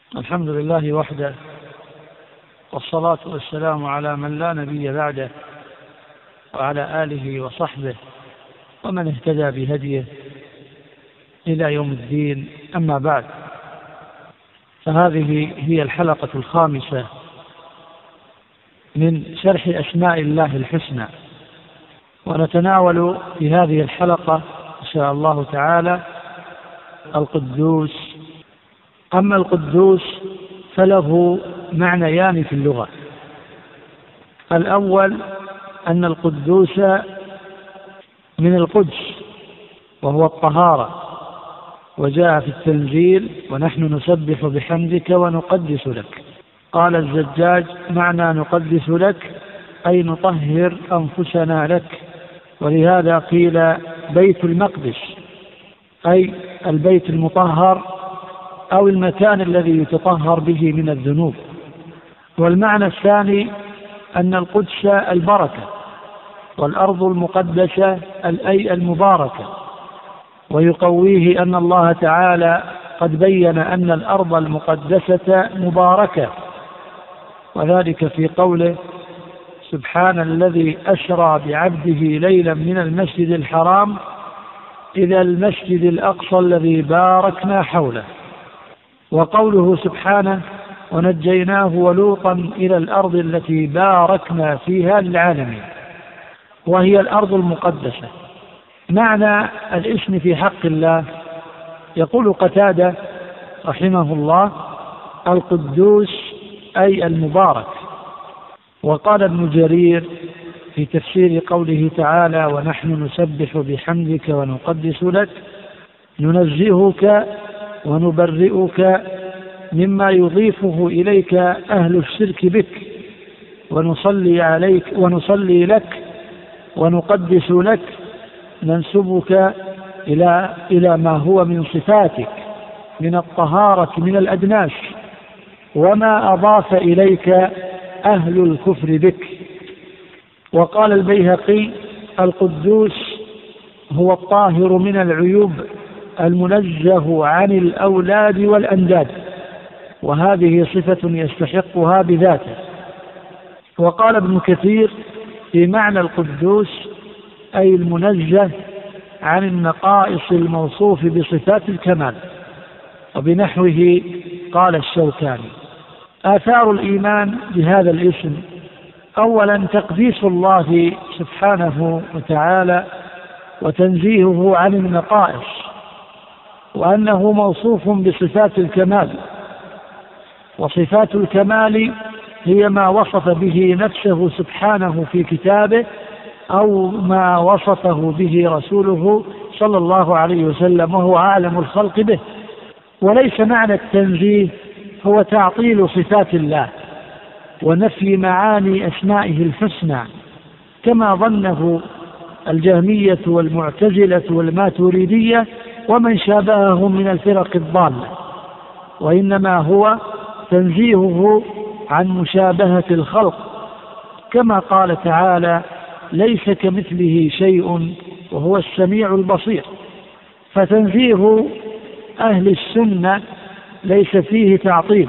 الحمد لله وحده، والصلاة والسلام على من لا نبي بعده، وعلى آله وصحبه ومن اهتدى بهديه إلى يوم الدين. أما بعد، فهذه هي الحلقة الخامسة من شرح أسماء الله الحسنى، ونتناول في هذه الحلقة إن شاء الله تعالى القدوس. أما القدوس فله معنيان في اللغة. الأول أن القدوس من القدس وهو الطهارة، وجاء في التنزيل: ونحن نسبح بحمدك ونقدس لك. قال الزجاج: معنى نقدس لك أي نطهر أنفسنا لك، ولهذا قيل بيت المقدس، أي البيت المطهر أو المكان الذي يتطهر به من الذنوب. والمعنى الثاني أن القدس البركة، والأرض المقدسة أي المباركة، ويقويه أن الله تعالى قد بين أن الأرض المقدسة مباركة، وذلك في قوله: سبحان الذي أسرى بعبده ليلا من المسجد الحرام إلى المسجد الأقصى الذي باركنا حوله. وقوله سبحانه: ونجيناه ولوطا إلى الأرض التي باركنا فيها للعالمين، وهي الأرض المقدسة. معنى الاسم في حق الله، يقول قتادة رحمه الله: القدوس أي المبارك. وقال ابن جرير في تفسير قوله تعالى: ونحن نسبح بحمدك ونقدس لك: ننزهك ونبرئك مما يضيفه إليك أهل الشرك بك، ونصلي لك ونقدس لك، ننسبك إلى ما هو من صفاتك من الطهارة من الأدناس، وما أضاف إليك أهل الكفر بك. وقال البيهقي: القدوس هو الطاهر من العيوب المنزه عن الأولاد والأنداد، وهذه صفة يستحقها بذاته. وقال ابن كثير في معنى القدوس أي المنزه عن النقائص الموصوف بصفات الكمال، وبنحوه قال الشوكاني. آثار الإيمان بهذا الاسم: أولا تقديس الله سبحانه وتعالى وتنزيهه عن النقائص، وأنه موصوف بصفات الكمال، وصفات الكمال هي ما وصف به نفسه سبحانه في كتابه أو ما وصفه به رسوله صلى الله عليه وسلم، وهو أعلم الخلق به. وليس معنى التنزيه هو تعطيل صفات الله ونفي معاني أسمائه الحسنى كما ظنه الجهمية والمعتزلة والماتريدية ومن شابههم من الفرق الضالة، وإنما هو تنزيهه عن مشابهة الخلق، كما قال تعالى: ليس كمثله شيء وهو السميع البصير. فتنزيه أهل السنة ليس فيه تعطيل،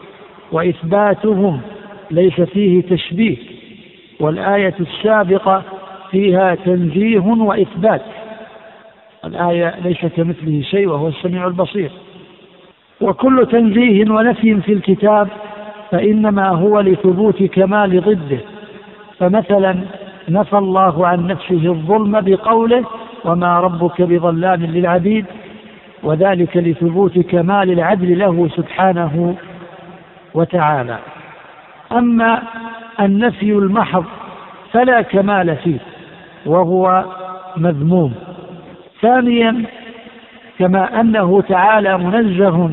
وإثباتهم ليس فيه تشبيه، والآية السابقة فيها تنزيه وإثبات. الآية ليس كمثله شيء وهو السميع البصير. وكل تنزيه ونفي في الكتاب فإنما هو لثبوت كمال ضده. فمثلا نفى الله عن نفسه الظلم بقوله: وما ربك بظلام للعبيد، وذلك لثبوت كمال العدل له سبحانه وتعالى. أما النفي المحض فلا كمال فيه، وهو مذموم. ثانيا، كما أنه تعالى منزه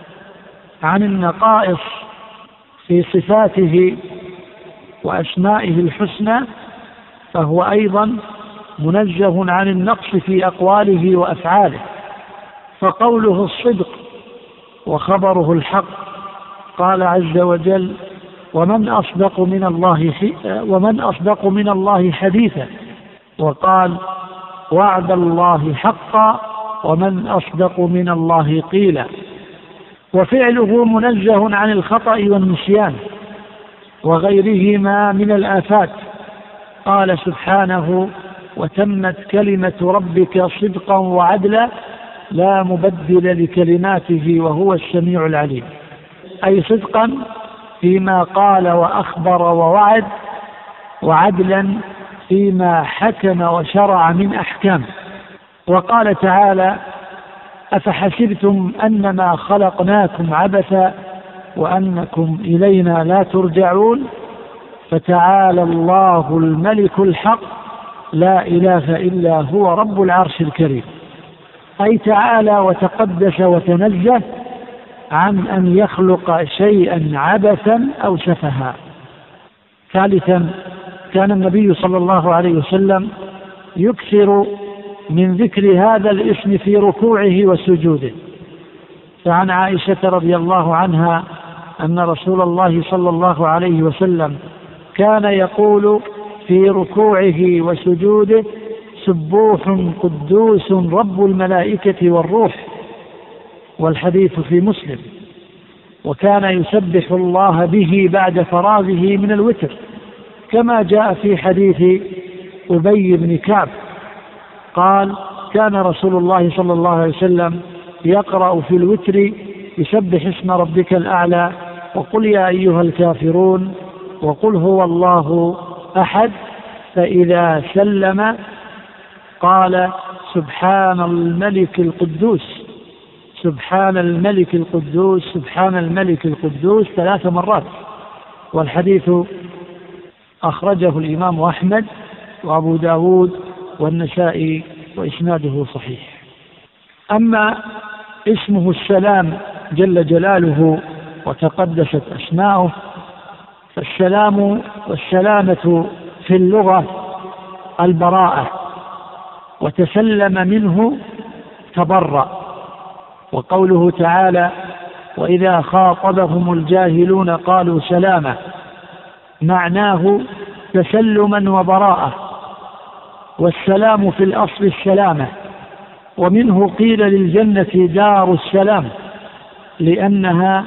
عن النقائص في صفاته وأسمائه الحسنى، فهو أيضا منزه عن النقص في أقواله وأفعاله. فقوله الصدق وخبره الحق. قال عز وجل: ومن أصدق من الله حديثا. وقال: وعد الله حقا ومن أصدق من الله قيلا. وفعله منزه عن الخطأ والنسيان وغيرهما من الآفات. قال سبحانه: وتمت كلمة ربك صدقا وعدلا لا مبدل لكلماته وهو السميع العليم، أي صدقا فيما قال وأخبر ووعد، وعدلا فيما حكم وشرع من أحكام. وقال تعالى: أفحسبتم أنما خلقناكم عبثا وأنكم إلينا لا ترجعون فتعالى الله الملك الحق لا إله إلا هو رب العرش الكريم، أي تعالى وتقدس وتنزه عن أن يخلق شيئا عبثا أو سفها. ثالثا، كان النبي صلى الله عليه وسلم يكثر من ذكر هذا الاسم في ركوعه وسجوده، فعن عائشة رضي الله عنها أن رسول الله صلى الله عليه وسلم كان يقول في ركوعه وسجوده: سبوح قدوس رب الملائكة والروح، والحديث في مسلم. وكان يسبح الله به بعد فراغه من الوتر، كما جاء في حديث أبي بن كعب قال: كان رسول الله صلى الله عليه وسلم يقرأ في الوتر يسبح اسم ربك الأعلى وقل يا أيها الكافرون وقل هو الله أحد، فإذا سلم قال: سبحان الملك القدوس سبحان الملك القدوس سبحان الملك القدوس 3 مرات. والحديث أخرجه الإمام أحمد وأبو داود والنسائي وإسناده صحيح. أما اسمه السلام جل جلاله وتقدست أسماؤه، فالسلام والسلامة في اللغة البراءة، وتسلم منه تبرأ. وقوله تعالى: وإذا خاطبهم الجاهلون قالوا سلاما، معناه تسلما وبراءة، والسلام في الأصل السلامة. ومنه قيل للجنة دار السلام، لأنها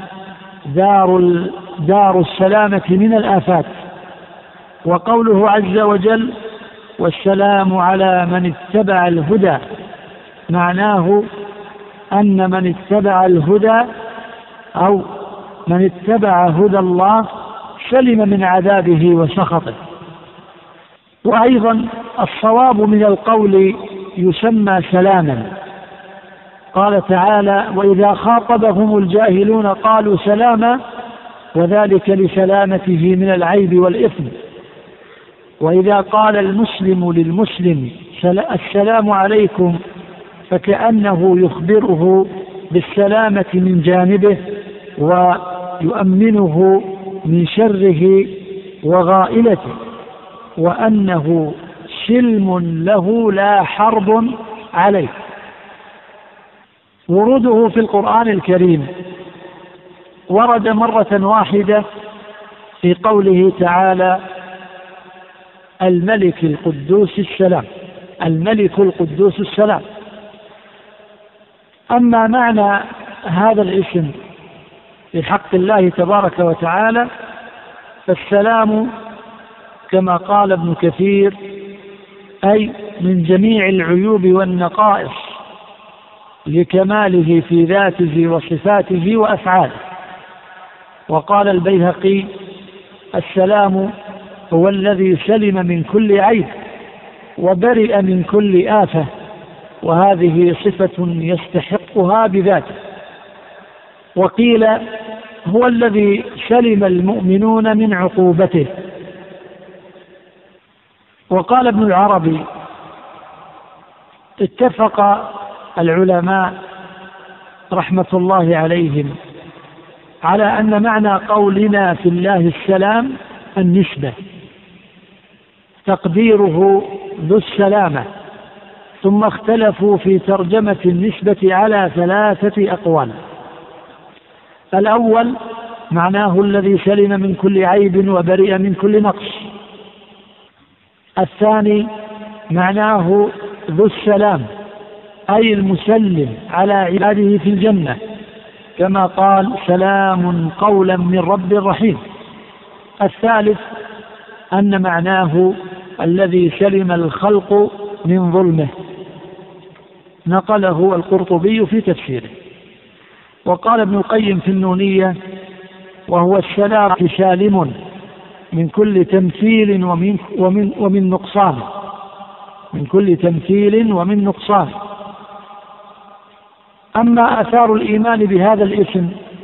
دار السلامة من الآفات. وقوله عز وجل: والسلام على من اتبع الهدى، معناه أن من اتبع الهدى أو من اتبع هدى الله سلم من عذابه وسخطه. وأيضا الصواب من القول يسمى سلاما. قال تعالى: وإذا خاطبهم الجاهلون قالوا سلاما، وذلك لسلامته من العيب والإثم. وإذا قال المسلم للمسلم السلام عليكم، فكأنه يخبره بالسلامة من جانبه ويؤمنه من شره وغائلته، وأنه سلم له لا حرب عليه. وروده في القرآن الكريم ورد مرة واحدة في قوله تعالى: الملك القدوس السلام، الملك القدوس السلام. أما معنى هذا الاسم في حق الله تبارك وتعالى، فالسلام كما قال ابن كثير أي من جميع العيوب والنقائص لكماله في ذاته وصفاته وأفعاله. وقال البيهقي: السلام هو الذي سلم من كل عيب وبرئ من كل آفة، وهذه صفة يستحقها بذاته. وقيل: هو الذي سلم المؤمنون من عقوبته. وقال ابن العربي: اتفق العلماء رحمة الله عليهم على أن معنى قولنا في الله السلام النسبة، تقديره ذو السلامة. ثم اختلفوا في ترجمة النسبة على 3 أقوال. الأول معناه الذي سلم من كل عيب وبرئ من كل نقص. الثاني معناه ذو السلام، أي المسلم على عباده في الجنة، كما قال سلام قولا من رب رحيم. الثالث أن معناه الذي سلم الخلق من ظلمه، نقله القرطبي في تفسيره. وقال ابن القيم في النونية: وهو السلام سالم من كل تمثيل ومن نقصان، من كل تمثيل ومن نقصان. أما آثار الإيمان بهذا الاسم،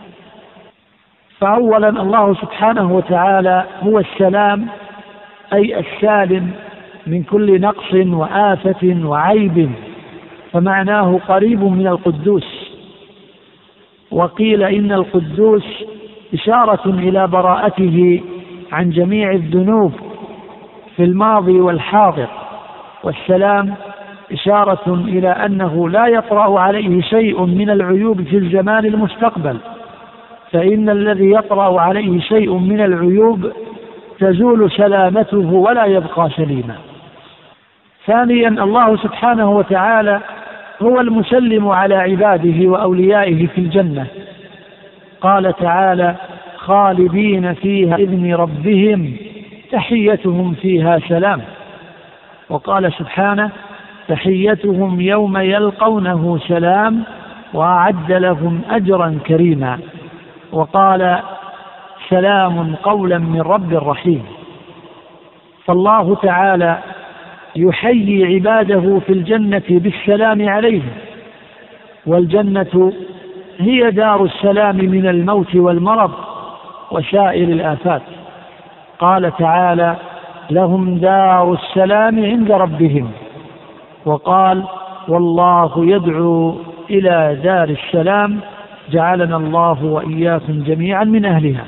فأولا الله سبحانه وتعالى هو السلام، أي السالم من كل نقص وآفة وعيب، فمعناه قريب من القدوس. وقيل إن القدوس إشارة إلى براءته عن جميع الذنوب في الماضي والحاضر، والسلام إشارة إلى أنه لا يطرأ عليه شيء من العيوب في الزمان المستقبل، فإن الذي يطرأ عليه شيء من العيوب تزول سلامته ولا يبقى سليما. ثانيا الله سبحانه وتعالى هو المسلم على عباده وأوليائه في الجنة، قال تعالى: خالدين فيها بإذن ربهم تحيتهم فيها سلام. وقال سبحانه: تحيتهم يوم يلقونه سلام وأعد لهم أجرا كريما. وقال: سلام قولا من رب رحيم. فالله تعالى يحيي عباده في الجنة بالسلام عليهم، والجنة هي دار السلام من الموت والمرض وسائر الآفات. قال تعالى: لهم دار السلام عند ربهم. وقال: والله يدعو إلى دار السلام، جعلنا الله وإياكم جميعا من أهلها.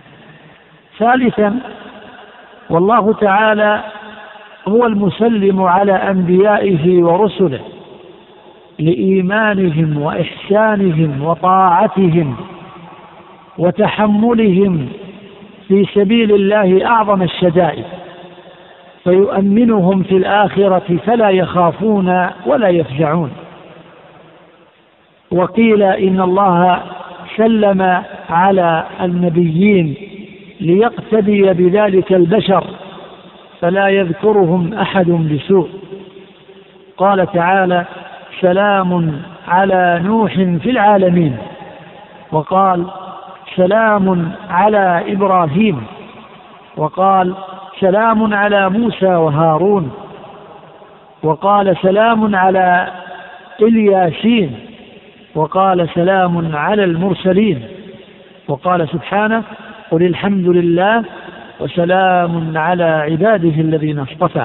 ثالثا والله تعالى هو المسلم على أنبيائه ورسله لإيمانهم وإحسانهم وطاعتهم وتحملهم في سبيل الله أعظم الشدائد، فيؤمنهم في الآخرة فلا يخافون ولا يفزعون. وقيل إن الله سلم على النبيين ليقتدي بذلك البشر فلا يذكرهم أحد بسوء. قال تعالى: سلام على نوح في العالمين. وقال: سلام على إبراهيم. وقال: سلام على موسى وهارون. وقال: سلام على الياسين. وقال: سلام على المرسلين. وقال سبحانه: قل الحمد لله وسلام على عباده الذين اصطفى.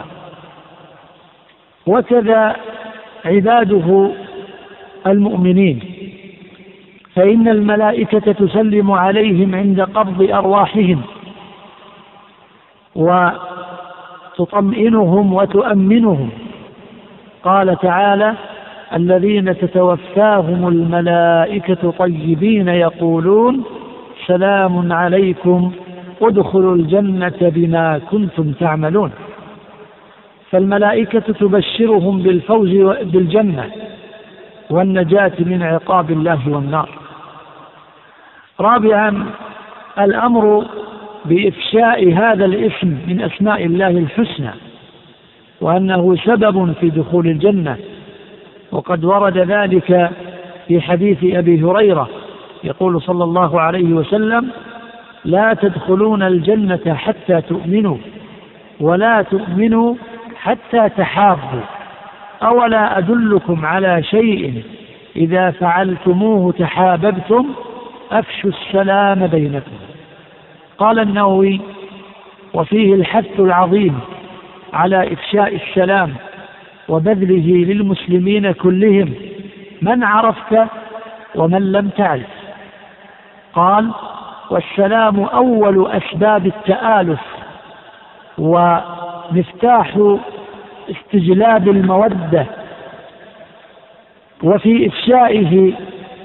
وكذا عباده المؤمنين، فإن الملائكة تسلم عليهم عند قبض أرواحهم وتطمئنهم وتؤمنهم. قال تعالى: الذين تتوفاهم الملائكة طيبين يقولون سلام عليكم ادخلوا الجنة بما كنتم تعملون. فالملائكة تبشرهم بالفوز بالجنة والنجاة من عقاب الله والنار. رابعا الأمر بإفشاء هذا الاسم من أسماء الله الحسنى، وأنه سبب في دخول الجنة. وقد ورد ذلك في حديث أبي هريرة يقول صلى الله عليه وسلم: لا تدخلون الجنة حتى تؤمنوا ولا تؤمنوا حتى تحابوا، أولا أدلكم على شيء إذا فعلتموه تحاببتم أفشوا السلام بينكم. قال النووي: وفيه الحث العظيم على إفشاء السلام وبذله للمسلمين كلهم، من عرفت ومن لم تعرف. قال: والسلام أول أسباب التآلف ومفتاح استجلاب المودة، وفي إفشائه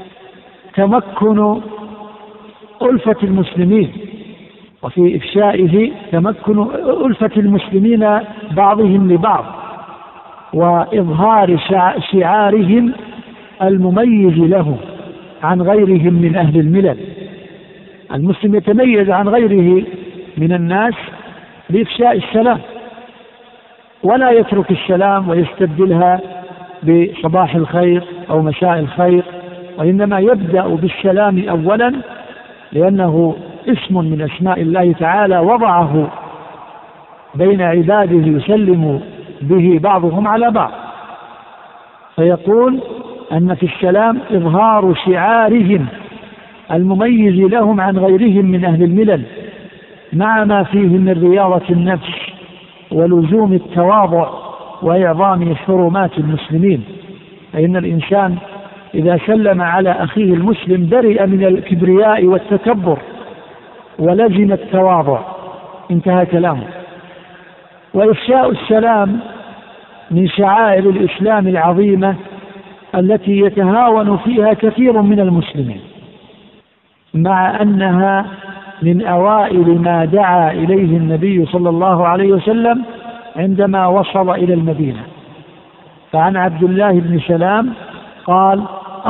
تمكن ألفة المسلمين، وفي إفشائه تمكن ألفة المسلمين بعضهم لبعض، وإظهار شعارهم المميز لهم، عن غيرهم من أهل الملل. المسلم يتميز عن غيره من الناس بإفشاء السلام، ولا يترك السلام ويستبدلها بصباح الخير أو مساء الخير، وإنما يبدأ بالسلام أولا، لأنه اسم من أسماء الله تعالى وضعه بين عباده يسلم به بعضهم على بعض. فيقول أن في السلام إظهار شعارهم المميز لهم عن غيرهم من أهل الملل، مع ما فيه من رياضة النفس ولزوم التواضع وإعظام حرمات المسلمين. فإن الإنسان إذا سلم على أخيه المسلم برئ من الكبرياء والتكبر ولزم التواضع. انتهى كلامه. وإفشاء السلام من شعائر الإسلام العظيمة التي يتهاون فيها كثير من المسلمين، مع أنها من أوائل ما دعا إليه النبي صلى الله عليه وسلم عندما وصل إلى المدينة. فعن عبد الله بن سلام قال: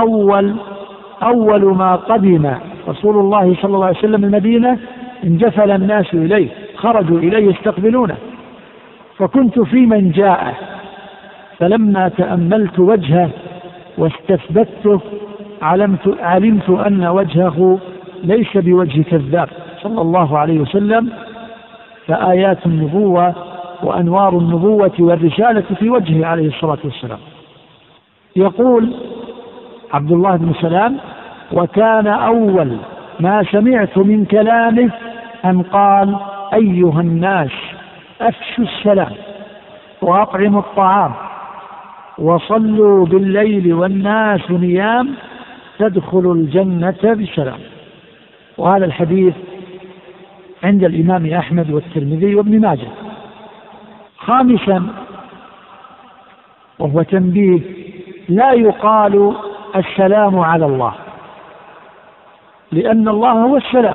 أول ما قدم رسول الله صلى الله عليه وسلم المدينة انجفل الناس إليه، خرجوا إليه يستقبلونه، فكنت في من جاءه، فلما تأملت وجهه واستثبته علمت أن وجهه ليس بوجه كذاب صلى الله عليه وسلم، فآيات النبوة وأنوار النبوة والرسالة في وجهه عليه الصلاة والسلام. يقول عبد الله بن سلام: وكان أول ما سمعت من كلامه أن قال: أيها الناس أفشوا السلام وأطعموا الطعام وصلوا بالليل والناس نيام تدخلوا الجنة بسلام. وهذا الحديث عند الإمام أحمد والترمذي وابن ماجه. خامسا، وهو تنبيه: لا يقال السلام على الله، لأن الله هو السلام.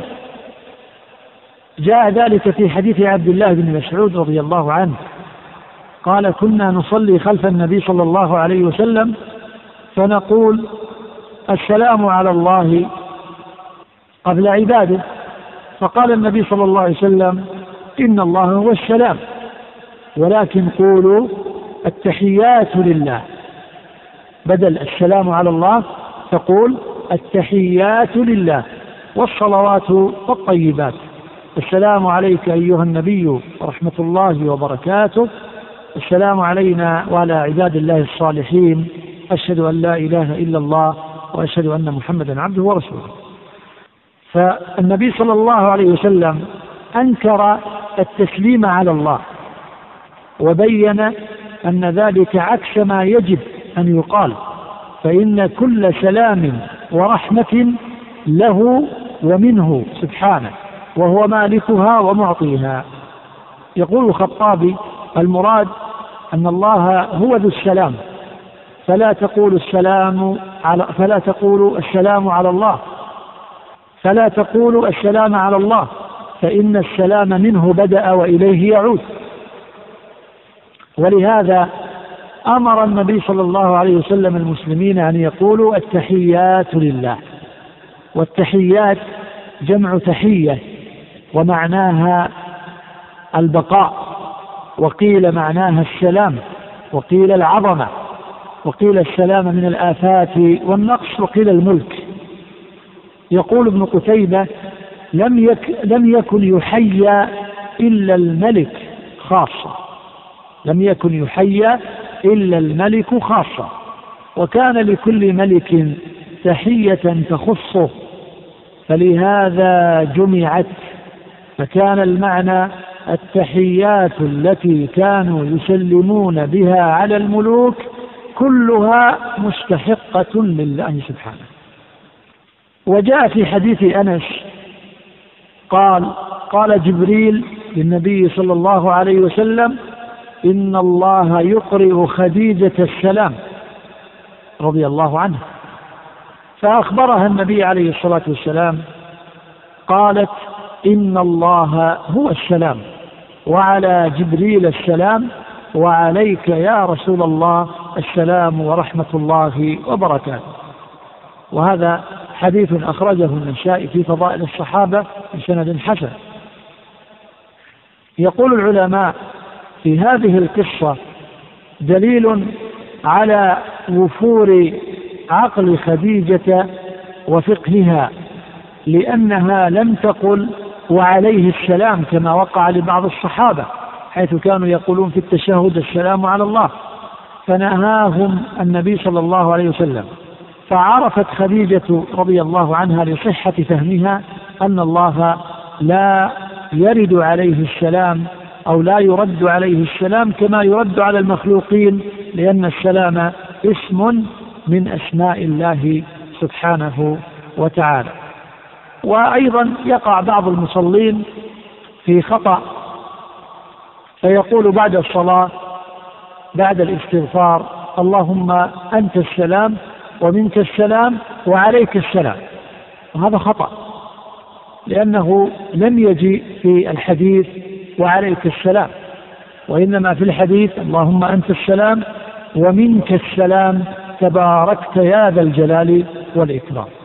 جاء ذلك في حديث عبد الله بن مسعود رضي الله عنه قال: كنا نصلي خلف النبي صلى الله عليه وسلم فنقول: السلام على الله قبل عباده، فقال النبي صلى الله عليه وسلم: إن الله هو السلام، ولكن قولوا التحيات لله، بدل السلام على الله تقول التحيات لله والصلوات والطيبات. السلام عليك أيها النبي ورحمة الله وبركاته، السلام علينا وعلى عباد الله الصالحين، أشهد أن لا إله إلا الله وأشهد أن محمدا عبده ورسوله. فالنبي صلى الله عليه وسلم أنكر التسليم على الله وبين أن ذلك عكس ما يجب أن يقال، فإن كل سلام ورحمة له ومنه سبحانه، وهو مالكها ومعطيها. يقول الخطابي: المراد أن الله هو ذو السلام، فلا تقول السلام على الله، فإن السلام منه بدأ وإليه يعود. ولهذا أمر النبي صلى الله عليه وسلم المسلمين أن يقولوا التحيات لله. والتحيات جمع تحية، ومعناها البقاء، وقيل معناها السلام، وقيل العظمة، وقيل السلام من الآفات والنقص، وقيل الملك. يقول ابن قتيبة: لم يكن يحيى إلا الملك خاصة، لم يكن يحيى إلا الملك خاصة، وكان لكل ملك تحية تخصه، فلهذا جمعت، فكان المعنى التحيات التي كانوا يسلمون بها على الملوك كلها مستحقة لله سبحانه. وجاء في حديث أنس قال جبريل للنبي صلى الله عليه وسلم: إن الله يقرئ خديجة السلام رضي الله عنه، فأخبرها النبي عليه الصلاة والسلام، قالت: إن الله هو السلام، وعلى جبريل السلام، وعليك يا رسول الله السلام ورحمة الله وبركاته. وهذا حديث أخرجه النسائي في فضائل الصحابة بسند حسن. يقول العلماء في هذه القصة دليل على وفور عقل خديجة وفقهها، لأنها لم تقل وعليه السلام كما وقع لبعض الصحابة، حيث كانوا يقولون في التشهد السلام على الله، فنهاهم النبي صلى الله عليه وسلم. فعرفت خديجة رضي الله عنها لصحة فهمها أن الله لا يرد عليه السلام أو لا يرد عليه السلام كما يرد على المخلوقين، لأن السلام اسم من أسماء الله سبحانه وتعالى. وأيضا يقع بعض المصلين في خطأ، فيقول بعد الصلاة بعد الاستغفار اللهم أنت السلام ومنك السلام وعليك السلام، وهذا خطأ، لأنه لم يجي في الحديث وعليك السلام، وإنما في الحديث اللهم أنت السلام ومنك السلام تباركت يا ذا الجلال والإكرام.